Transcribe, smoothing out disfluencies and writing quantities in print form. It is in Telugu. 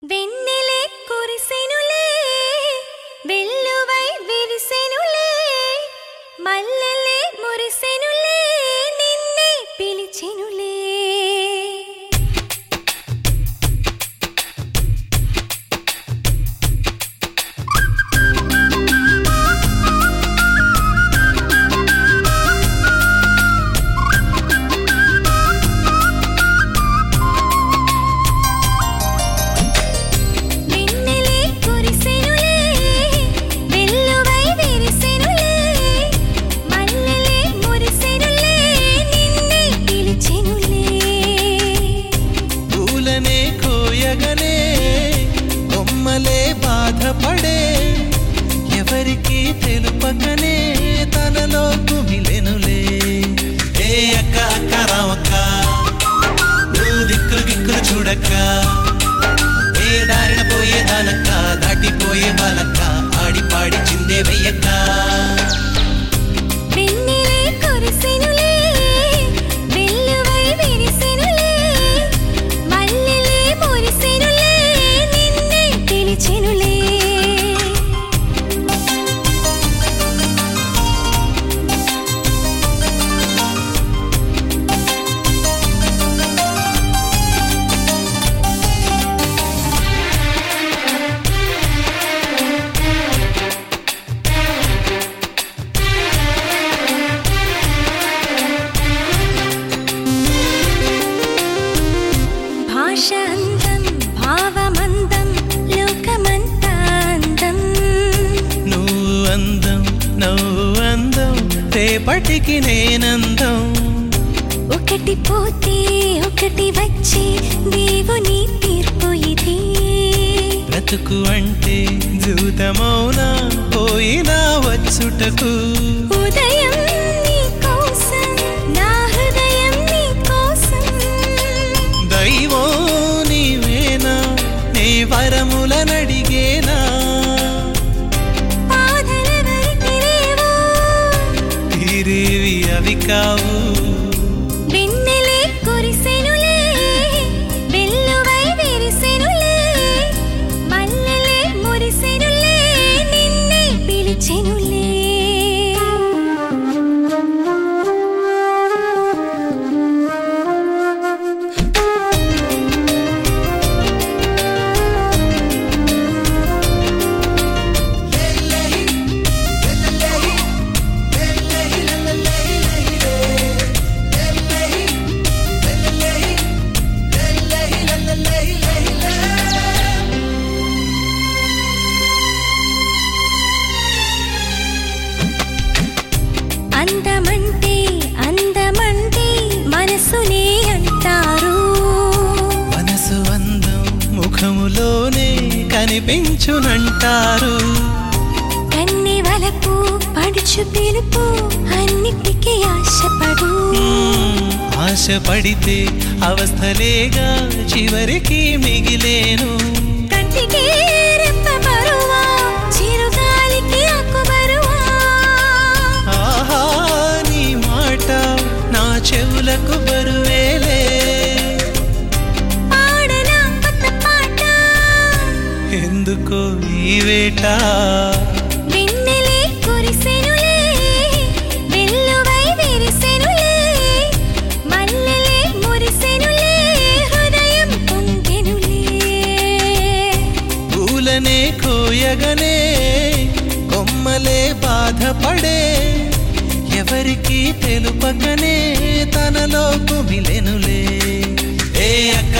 వెన్నెలే కురిసెనులే వెల్లువై విరిసెనులే మల్లెలే మురిసెనులే నిన్నే పిలిచెనులే బాధపడే ఎవరికి తెలుపకనే తనలో కుమిలెనులే ఏ అక్క అక్క రావక్క నువ్వు దిక్కులు గిక్కులు చూడక్క ఏ దారిన పోయేదానక్క దాటిపోయే బాలక్క ఆడిపాడి చిందే వెయ్యక్క రేపటికి నేనందం ఒకటి పోతే ఒకటి వచ్చి దేవుని తీర్పు ఇది బ్రతుకు అంటే జూతమౌనా పోయినా వచ్చుటకు ఉదయం నీ కోసం నా హృదయం నీ కోసం దైవం నీవేనా నీ వరములనడిగేనా అవి కావు వెన్నెలే కురిసెనులే వెల్లువై విరిసెనులే మల్లెలే మురిసెనులే నిన్నే పిలిచెనులే అందమంటే అందమంటే మనసునే అంటారు మనసు అందం ముఖములోనే కనిపించునంటారు కన్ని వలపు పడుచు పిలుపు అన్నిటికీ ఆశపడు ఆశపడితే అవస్థలేగా చివరికి మిగిలేను కంటికి రెప్ప బరువా చిరుగాలికి ఆకు బరువా ఆహా నీ మాట నా చెవులకు బరువేలే పాడనా కొత్త పాట ఎందుకో ఈ వేట వెన్నెలే కురిసెనులే వెల్లువై విరిసెనులే మల్లెలే మురిసెనులే హృదయం పొంగెనులే పూలనే కోయగనే కొమ్మలే బాధపడే ఎవరికి తెలుపకనే తనలో కుమిలెనులే ఏ